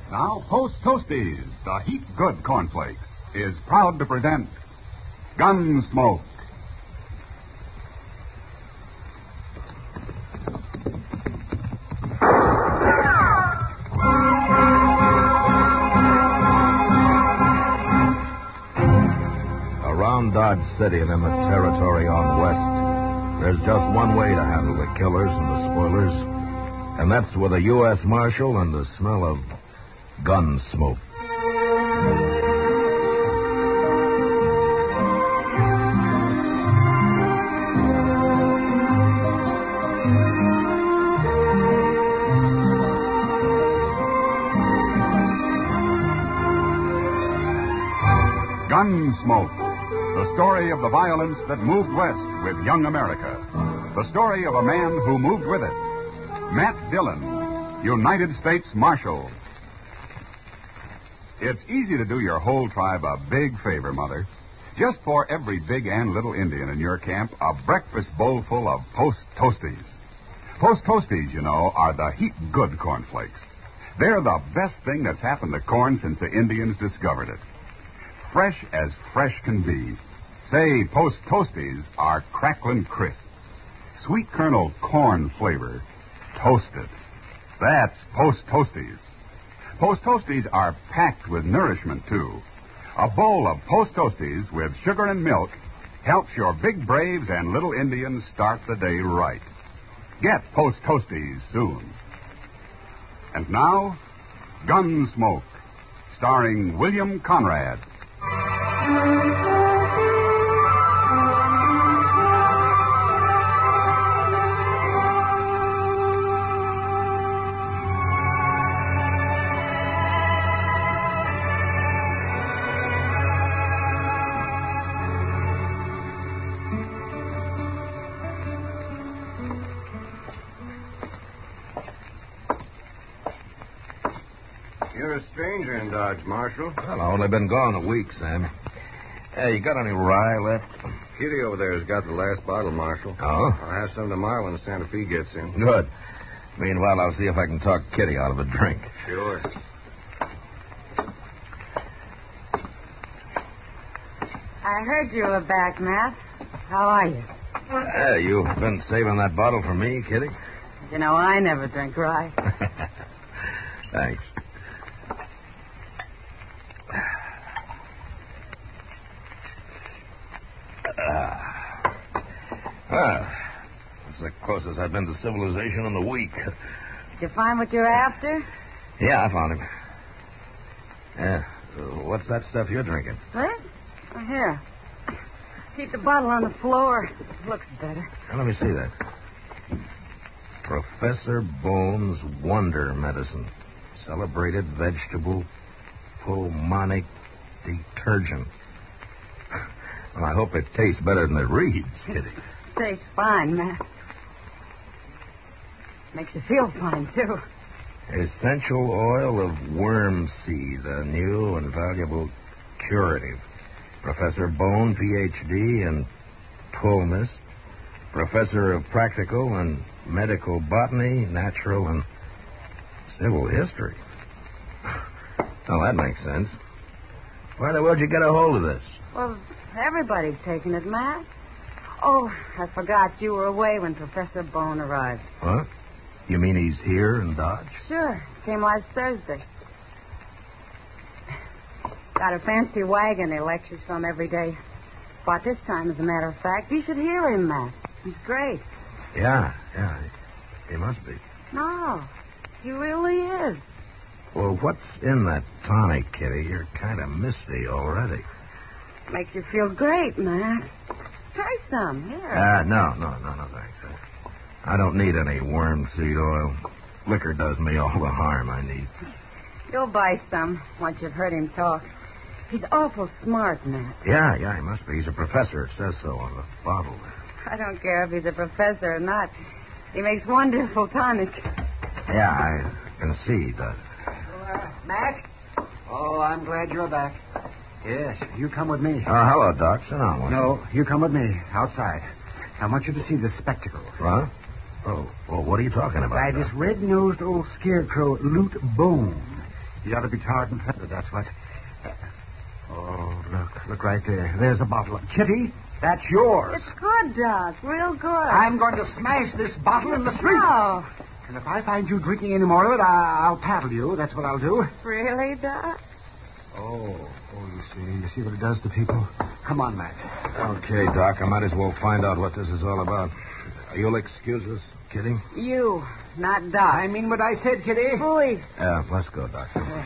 Now, Post Toasties, the heat good cornflakes, is proud to present Gunsmoke. Around Dodge City and in the territory on West, there's just one way to handle the killers and the spoilers, and that's with a U.S. Marshal and the smell of gun smoke. Gunsmoke, the story of the violence that moved west with young America. The story of a man who moved with it. Matt Dillon, United States Marshal. It's easy to do your whole tribe a big favor, Mother. Just pour every big and little Indian in your camp a breakfast bowl full of Post Toasties. Post Toasties, you know, are the heat good cornflakes. They're the best thing that's happened to corn since the Indians discovered it. Fresh as fresh can be. Say, Post Toasties are crackling crisp. Sweet kernel corn flavor, toasted. That's Post Toasties. Post Toasties are packed with nourishment, too. A bowl of Post Toasties with sugar and milk helps your big braves and little Indians start the day right. Get Post Toasties soon. And now, Gunsmoke, starring William Conrad. You're a stranger in Dodge, Marshal. Well, I've only been gone a week, Sam. Hey, you got any rye left? Kitty over there has got the last bottle, Marshal. Oh? I'll have some tomorrow when the Santa Fe gets in. Good. Meanwhile, I'll see if I can talk Kitty out of a drink. Sure. I heard you were back, Matt. How are you? Hey, you've been saving that bottle for me, Kitty? You know, I never drink rye. Thanks. Well, that's the closest I've been to civilization in a week. Did you find what you're after? Yeah, I found him. Yeah. What's that stuff you're drinking? What? Oh, here. Keep the bottle on the floor. Looks better. Now, let me see that. Professor Bone's Wonder Medicine. Celebrated vegetable pulmonic detergent. Well, I hope it tastes better than it reads, Kitty. Tastes fine, Matt. Makes you feel fine, too. Essential oil of worm seed, a new and valuable curative. Professor Bone, Ph.D. in Pulmis, Professor of Practical and Medical Botany, Natural and Civil History. Well, that makes sense. Why the world did you get a hold of this? Well, everybody's taking it, Matt. Oh, I forgot you were away when Professor Bone arrived. What? You mean he's here in Dodge? Sure. Came last Thursday. Got a fancy wagon he lectures from every day. Bought this time, as a matter of fact. You should hear him, Matt. He's great. Yeah. He must be. No, he really is. Well, what's in that tonic, Kitty? You're kind of misty already. Makes you feel great, Matt. Try some. Here. No, thanks. I don't need any worm seed oil. Liquor does me all the harm I need. You'll buy some once you've heard him talk. He's awful smart, Matt. Yeah, he must be. He's a professor. It says so on the bottle there. I don't care if he's a professor or not. He makes wonderful tonic. Yeah, I can see he does. Matt? Oh, I'm glad you're back. Yes, you come with me. Hello, Doc. Sit down. No, you come with me, outside. I want you to see the spectacle. What? Oh, well, what are you talking about? By this red-nosed old scarecrow, Loot Bone. You ought to be tarred and feathered, that's what. Oh, look right there. There's a bottle. Kitty, that's yours. It's good, Doc. Real good. I'm going to smash this bottle in the street. No. And if I find you drinking any more of it, I'll paddle you. That's what I'll do. Really, Doc? Oh, you see what it does to people? Come on, Matt. Okay, Doc, I might as well find out what this is all about. You'll excuse us, Kitty? You, not Doc. I mean what I said, Kitty. Boy. Let's go, Doctor.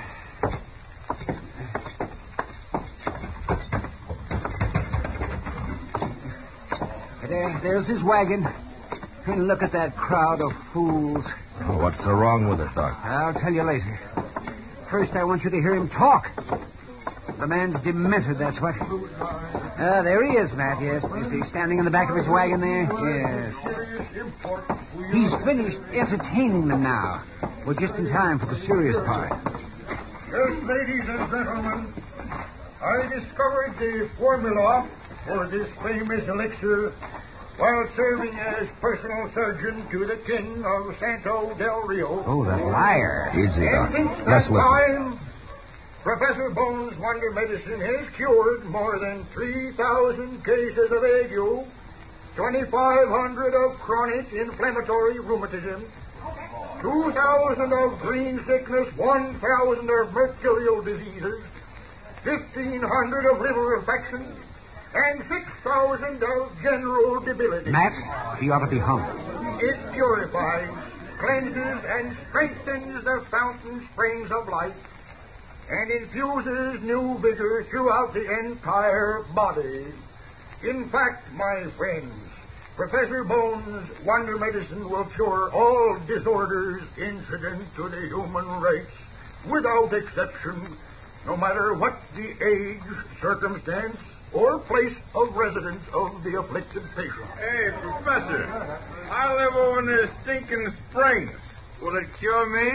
There's his wagon. And look at that crowd of fools. Oh, what's so wrong with it, Doc? I'll tell you later. First, I want you to hear him talk. The man's demented, that's what. There he is, Matt, yes. You see, standing in the back of his wagon there? Yes. He's finished entertaining them now. We're just in time for the serious part. Yes, ladies and gentlemen, I discovered the formula for this famous elixir while serving as personal surgeon to the king of Santo del Rio. Oh, the liar. Easy, Doc. And since Let's that time, Professor Bones' Wonder Medicine has cured more than 3,000 cases of ague, 2,500 of chronic inflammatory rheumatism, 2,000 of green sickness, 1,000 of mercurial diseases, 1,500 of liver infections, and 6,000 of general debility. Matt, he ought to be hung. It purifies, cleanses, and strengthens the fountain springs of life, and infuses new vigor throughout the entire body. In fact, my friends, Professor Bones' Wonder Medicine will cure all disorders incident to the human race, without exception, no matter what the age, circumstance, or place of residence of the afflicted patient. Hey, Professor, I live over near Stinking Springs. Will it cure me?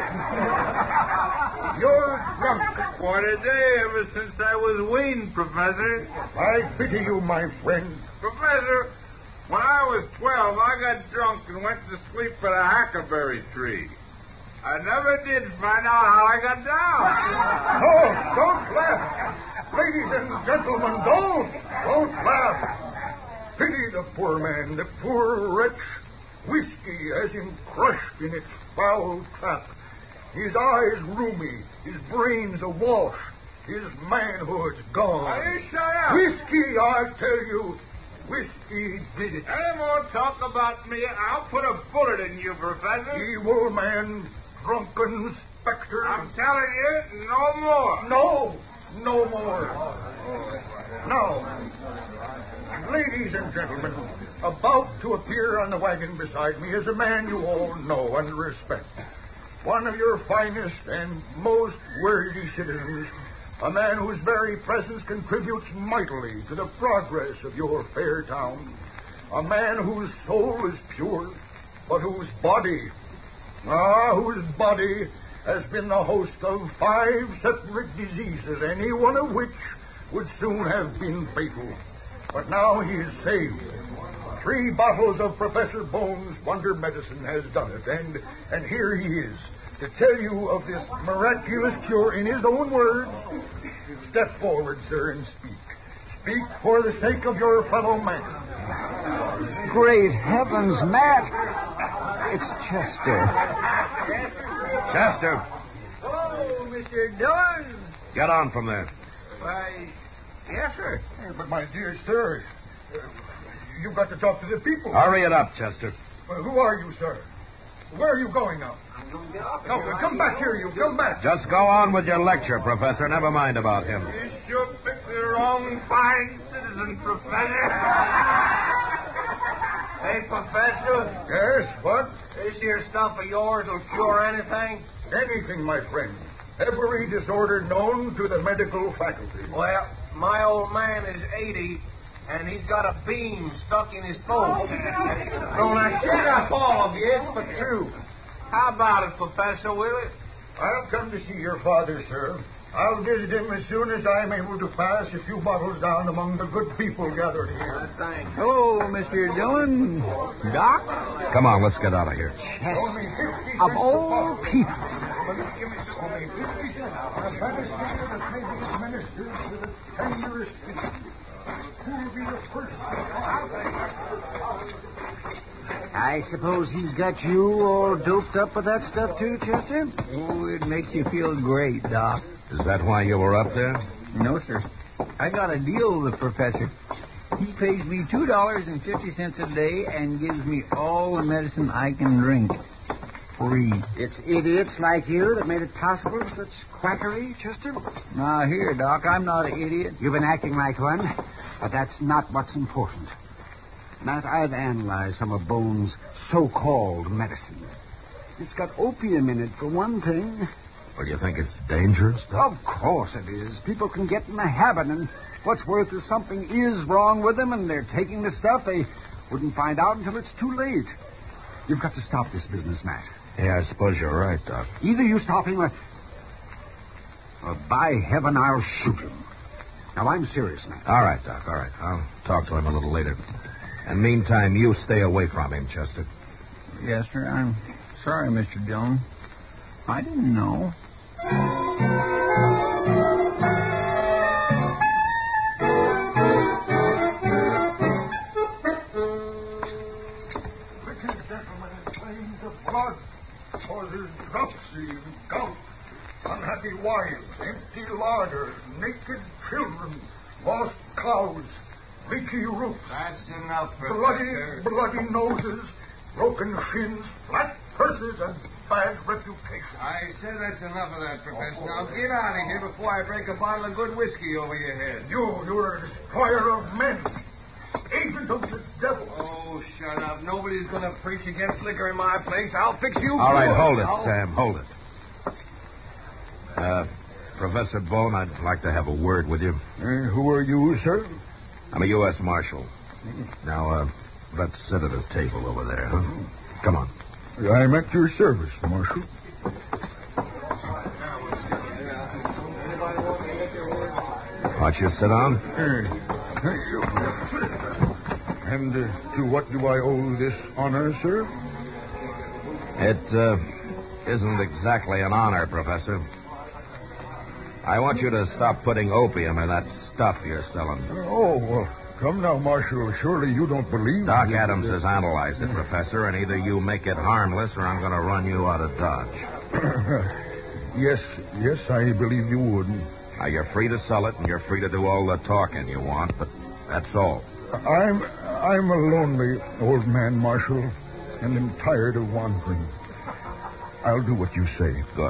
You're drunk. Quite a day ever since I was weaned, Professor. I pity you, my friend. Professor, when I was 12, I got drunk and went to sleep at a hackberry tree. I never did find out how I got down. Oh, don't laugh. Ladies and gentlemen, don't laugh. Pity the poor man, the poor wretch. Whiskey has him crushed in its foul trap. His eyes rheumy, his brains awash, his manhood's gone. Are you shut up? Whiskey, I tell you, whiskey did it. Any more talk about me, I'll put a bullet in you, Professor. Evil man, drunken specter. I'm telling you, no more. No more. Now, ladies and gentlemen, about to appear on the wagon beside me is a man you all know and respect. One of your finest and most worthy citizens. A man whose very presence contributes mightily to the progress of your fair town. A man whose soul is pure, but whose body has been the host of 5 separate diseases, any one of which would soon have been fatal. But now he is saved. 3 bottles of Professor Bones' Wonder Medicine has done it, and here he is to tell you of this miraculous cure in his own words. Step forward, sir, and speak. Speak for the sake of your fellow man. Great heavens, Matt. It's Chester. Chester, Oh, Mr. Dillon. get on from there. Why, yes, sir. But, my dear sir, you've got to talk to the people. Hurry it up, Chester. Who are you, sir? Where are you going now? No, come back here, you. Come back. Just go on with your lecture, Professor. Never mind about him. You sure picked the wrong fine citizen, Professor. Hey, Professor, Yes, what? this here stuff of yours will cure anything? Anything, my friend. Every disorder known to the medical faculty. Well, my old man is 80, and he's got a beam stuck in his foot. So now, shut up, all of you. It's the truth. How about it, Professor, will it? I'll come to see your father, sir. I'll visit him as soon as I'm able to pass a few bottles down among the good people gathered here. Thanks. Hello, Mr. Dillon. Doc? Come on, let's get out of here. Only 50 Of cents a all bottle. people. But Give me some. Only 50 cents. The baddest man that made these ministers with a tenderest feeling. Who'll be the first? I suppose he's got you all doped up with that stuff, too, Chester? Oh, it makes you feel great, Doc. Is that why you were up there? No, sir. I got a deal with the professor. He pays me $2.50 a day and gives me all the medicine I can drink. Free. It's idiots like you that made it possible for such quackery, Chester. Now, here, Doc, I'm not an idiot. You've been acting like one, but that's not what's important. Matt, I've analyzed some of Bone's so-called medicine. It's got opium in it, for one thing. Well, you think it's dangerous? Of course it is. People can get in the habit, and what's worse is something is wrong with them, and they're taking the stuff. They wouldn't find out until it's too late. You've got to stop this business, Matt. Yeah, I suppose you're right, Doc. Either you stop him or by heaven, I'll shoot him. Now, I'm serious, Matt. All right, Doc, all right. I'll talk to him a little later. And meantime, you stay away from him, Chester. Yes, sir. I'm sorry, Mr. Dillon. I didn't know. Wicked gentlemen claim the blood causes dropsy and gout, unhappy wives, empty larders, naked children, lost cows, leaky roofs, That's enough, Professor. bloody noses, broken shins, flat purses, and bad reputation. I said that's enough of that, Professor. Now get out of here before I break a bottle of good whiskey over your head. You're a destroyer of men, agent of the devil. Oh, shut up. Nobody's going to preach against liquor in my place. I'll fix you. All right, good. hold it, Sam, hold it. Professor Bone, I'd like to have a word with you. Who are you, sir? I'm a U.S. Marshal. Now, let's sit at a table over there, huh? Come on. I'm at your service, Marshal. Why don't you sit down? And to what do I owe this honor, sir? It isn't exactly an honor, Professor. I want you to stop putting opium in that stuff you're selling. Oh, well, come now, Marshal. Surely you don't believe... Doc Adams has analyzed it, Professor, and either you make it harmless or I'm going to run you out of Dodge. Yes, I believe you would. Now, you're free to sell it, and you're free to do all the talking you want, but that's all. I'm a lonely old man, Marshal, and am tired of wandering. I'll do what you say. Good.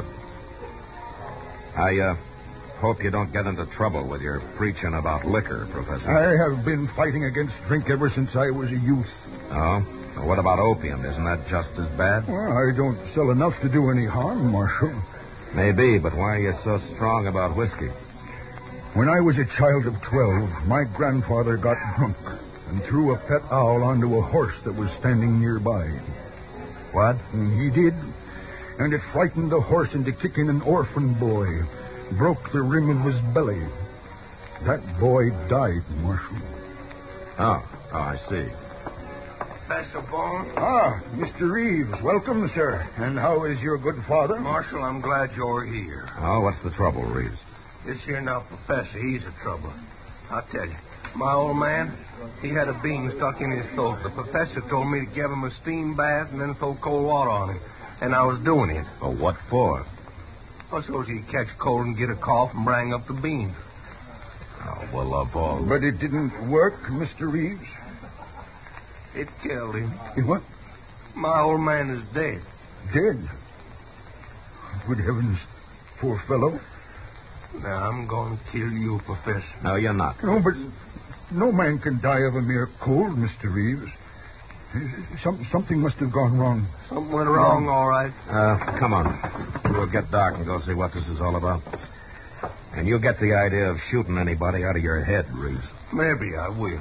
I hope you don't get into trouble with your preaching about liquor, Professor. I have been fighting against drink ever since I was a youth. Oh? Well, what about opium? Isn't that just as bad? Well, I don't sell enough to do any harm, Marshal. Maybe, but why are you so strong about whiskey? When I was a child of 12, my grandfather got drunk and threw a pet owl onto a horse that was standing nearby. What? And he did. And it frightened the horse into kicking an orphan boy. Broke the rim of his belly. That boy died, Marshal. Oh, I see. Professor Bone. Ah, Mr. Reeves. Welcome, sir. And how is your good father? Marshal, I'm glad you're here. Oh, what's the trouble, Reeves? This here now professor, he's the trouble. I'll tell you. My old man, he had a bean stuck in his throat. The professor told me to give him a steam bath and then throw cold water on him. And I was doing it. Oh, what for? Well, so he'd catch cold and get a cough and bring up the beans. Oh, well, of all... But it didn't work, Mr. Reeves. It killed him. What? My old man is dead. Dead? Good heavens, poor fellow. Now, I'm going to kill you, Professor. No, you're not. No, but no man can die of a mere cold, Mr. Reeves. Something must have gone wrong. Something went wrong, all right. Come on. We'll get Doc and go see what this is all about. And you get the idea of shooting anybody out of your head, Reeves. Maybe I will.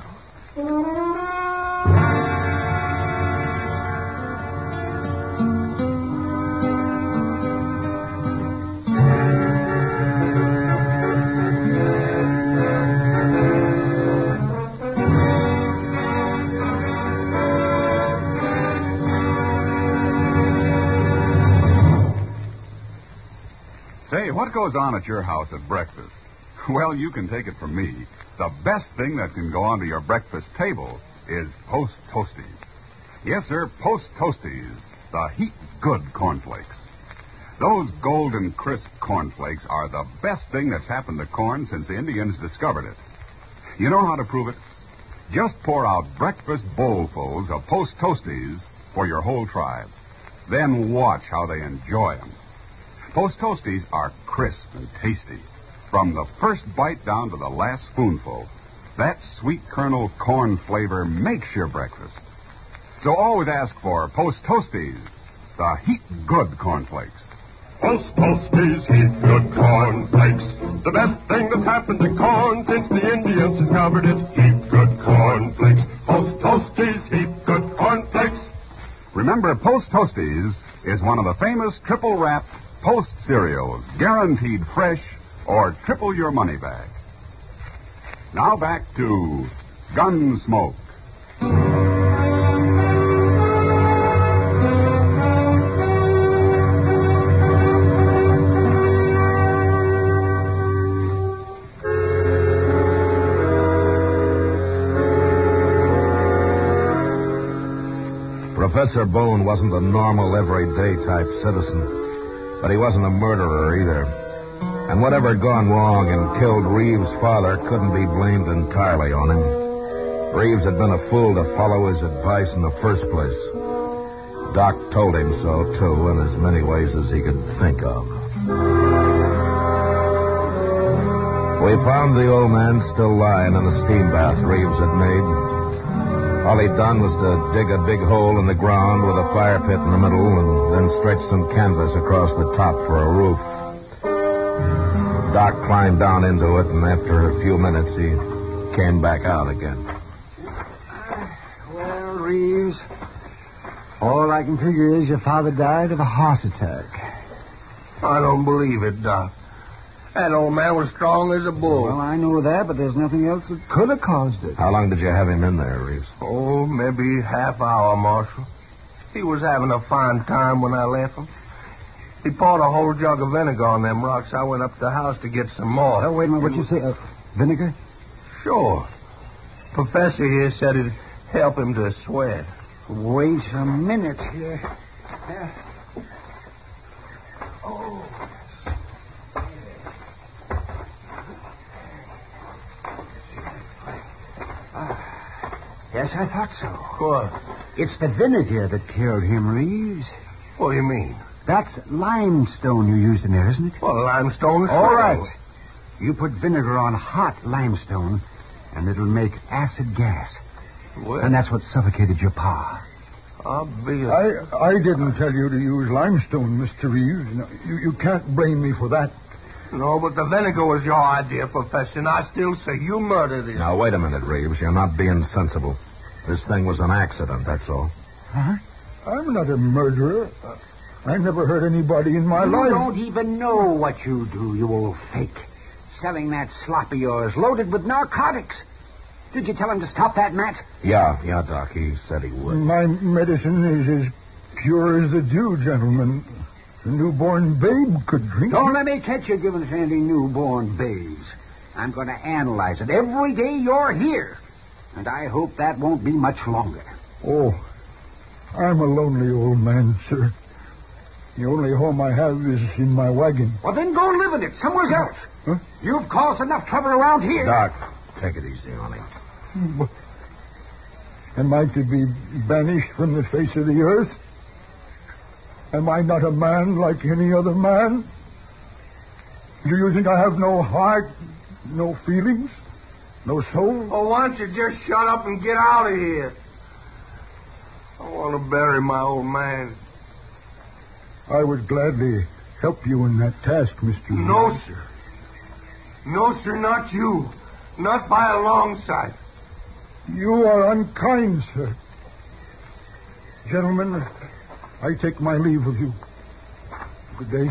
Say, what goes on at your house at breakfast? Well, you can take it from me. The best thing that can go onto your breakfast table is Post Toasties. Yes, sir, Post Toasties, the heap good cornflakes. Those golden crisp cornflakes are the best thing that's happened to corn since the Indians discovered it. You know how to prove it? Just pour out breakfast bowlfuls of Post Toasties for your whole tribe. Then watch how they enjoy them. Post Toasties are crisp and tasty, from the first bite down to the last spoonful. That sweet kernel corn flavor makes your breakfast. So always ask for Post Toasties, the heap good cornflakes. Post Toasties, heap good cornflakes. The best thing that's happened to corn since the Indians discovered it. Heap good cornflakes. Post Toasties, heap good cornflakes. Remember, Post Toasties is one of the famous triple-wrapped Post cereals, guaranteed fresh or triple your money back. Now back to Gunsmoke. Professor Bone wasn't a normal, everyday type citizen. But he wasn't a murderer either. And whatever had gone wrong and killed Reeves' father couldn't be blamed entirely on him. Reeves had been a fool to follow his advice in the first place. Doc told him so, too, in as many ways as he could think of. We found the old man still lying in the steam bath Reeves had made. All he'd done was to dig a big hole in the ground with a fire pit in the middle and then stretch some canvas across the top for a roof. Doc climbed down into it, and after a few minutes, he came back out again. Well, Reeves, all I can figure is your father died of a heart attack. I don't believe it, Doc. That old man was strong as a bull. Well, I know that, but there's nothing else that could have caused it. How long did you have him in there, Reeves? Oh, maybe half hour, Marshal. He was having a fine time when I left him. He poured a whole jug of vinegar on them rocks. I went up to the house to get some more. Oh, wait a minute. What'd you say? Vinegar? Sure. Professor here said it'd help him to sweat. Wait a minute here. Oh. Yes, I thought so. What? It's the vinegar that killed him, Reeves. What do you mean? That's limestone you used in there, isn't it? Well, limestone is all right. You put vinegar on hot limestone, and it'll make acid gas. Well, and that's what suffocated your pa. I didn't tell you to use limestone, Mr. Reeves. No, you can't blame me for that. No, but the vinegar was your idea, Professor, and I still say you murdered him. Now, wait a minute, Reeves. You're not being sensible. This thing was an accident, that's all. Huh? I'm not a murderer. I never hurt anybody in my life. You don't even know what you do, you old fake. Selling that slop of yours, loaded with narcotics. Did you tell him to stop that, Matt? Yeah, Doc. He said he would. My medicine is as pure as the dew, gentlemen. A newborn babe could drink Don't it. let me catch you giving us any newborn babes. I'm going to analyze it every day you're here. And I hope that won't be much longer. Oh, I'm a lonely old man, sir. The only home I have is in my wagon. Well, then go live in it somewhere else. Huh? You've caused enough trouble around here. Doc, take it easy on him. Am I to be banished from the face of the earth? Am I not a man like any other man? Do you think I have no heart, no feelings, no soul? Oh, why don't you just shut up and get out of here? I want to bury my old man. I would gladly help you in that task, Mr. No, Reeves. sir. No, sir, not you. Not by a long sight. You are unkind, sir. Gentlemen, I take my leave of you. Good day.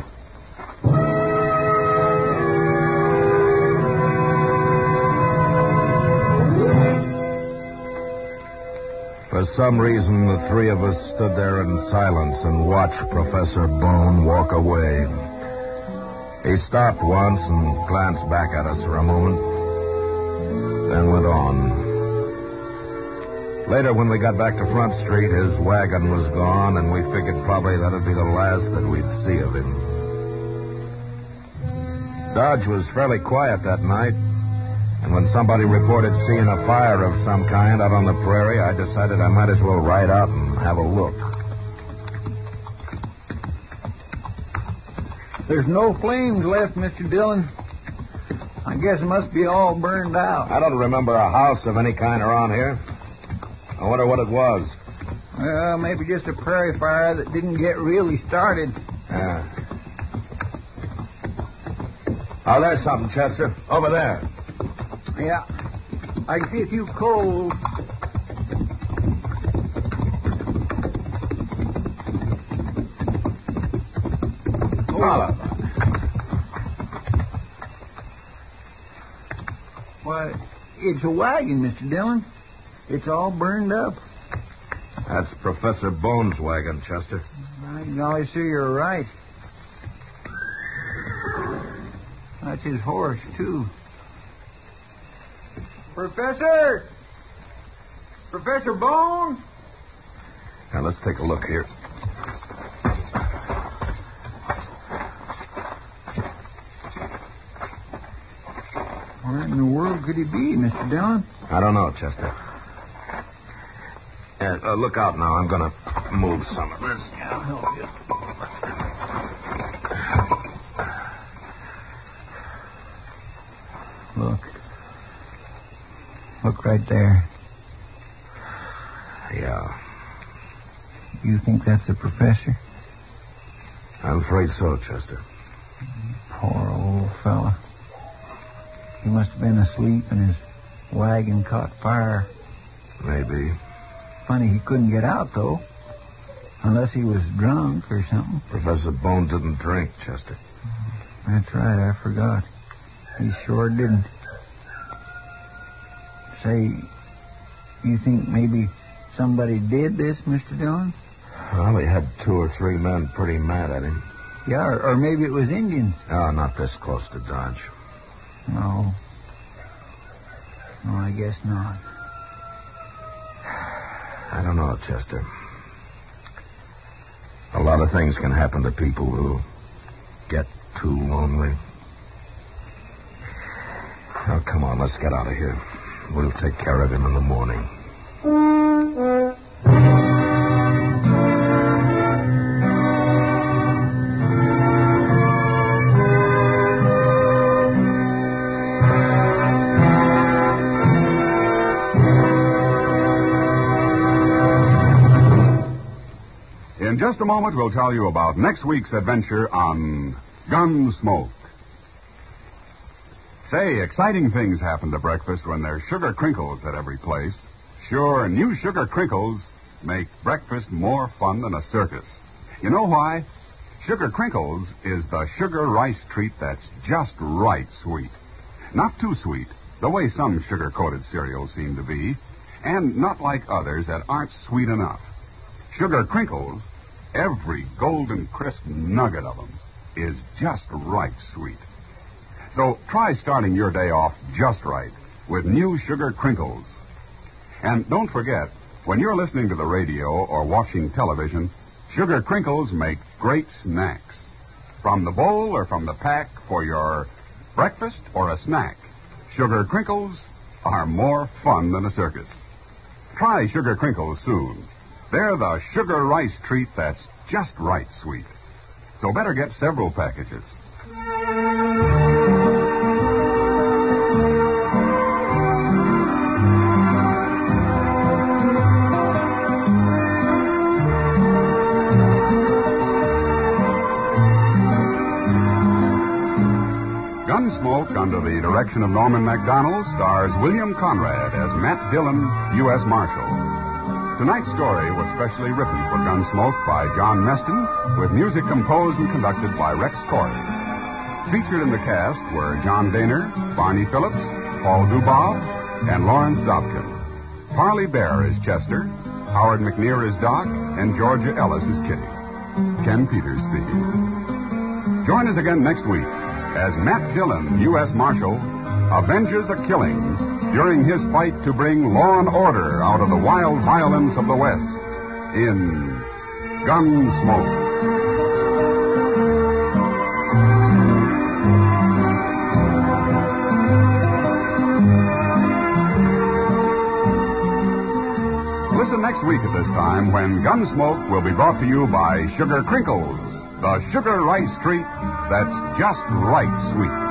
For some reason, the three of us stood there in silence and watched Professor Bone walk away. He stopped once and glanced back at us for a moment, then went on. Later, when we got back to Front Street, his wagon was gone, and we figured probably that'd be the last that we'd see of him. Dodge was fairly quiet that night, and when somebody reported seeing a fire of some kind out on the prairie, I decided I might as well ride out and have a look. There's no flames left, Mr. Dillon. I guess it must be all burned out. I don't remember a house of any kind around here. I wonder what it was. Well, maybe just a prairie fire that didn't get really started. Yeah. Oh, there's something, Chester. Over there. Yeah. I can see a few coals. Holla. Why, it's a wagon, Mr. Dillon. It's all burned up. That's Professor Bones' wagon, Chester. I golly, sir, you're right. That's his horse, too. Professor! Professor Bones? Now, let's take a look here. Where in the world could he be, Mr. Dillon? I don't know, Chester. Look out now. I'm going to move some of this. I'll help you. Look right there. Yeah. You think that's the professor? I'm afraid so, Chester. Poor old fella. He must have been asleep and his wagon caught fire. Maybe. Funny he couldn't get out, though. Unless he was drunk or something. Professor Bone didn't drink, Chester. That's right, I forgot. He sure didn't. Say, you think maybe somebody did this, Mr. Dillon? Well, he had 2 or 3 men pretty mad at him. Yeah, or maybe it was Indians. Oh, not this close to Dodge. No. No, I guess not. I don't know, Chester. A lot of things can happen to people who get too lonely. Now, come on, let's get out of here. We'll take care of him in the morning. In just a moment, we'll tell you about next week's adventure on Gunsmoke. Say, exciting things happen to breakfast when there's sugar crinkles at every place. Sure, new sugar crinkles make breakfast more fun than a circus. You know why? Sugar crinkles is the sugar rice treat that's just right sweet. Not too sweet, the way some sugar-coated cereals seem to be, and not like others that aren't sweet enough. Sugar crinkles, every golden crisp nugget of them, is just right sweet. So try starting your day off just right with new sugar crinkles. And don't forget, when you're listening to the radio or watching television, sugar crinkles make great snacks. From the bowl or from the pack for your breakfast or a snack, sugar crinkles are more fun than a circus. Try sugar crinkles soon. They're the sugar rice treat that's just right sweet. So better get several packages. Gunsmoke, under the direction of Norman MacDonald, stars William Conrad as Matt Dillon, U.S. Marshal. Tonight's story was specially written for Gunsmoke by John Meston, with music composed and conducted by Rex Corey. Featured in the cast were John Daner, Barney Phillips, Paul Dubob, and Lawrence Dobkin. Parley Bear is Chester, Howard McNear is Doc, and Georgia Ellis is Kitty. Ken Peters speaking. Join us again next week as Matt Dillon, U.S. Marshal, avenges a killing during his fight to bring law and order out of the wild violence of the West in Gunsmoke. Listen next week at this time when Gunsmoke will be brought to you by Sugar Crinkles, the sugar rice treat that's just right sweet.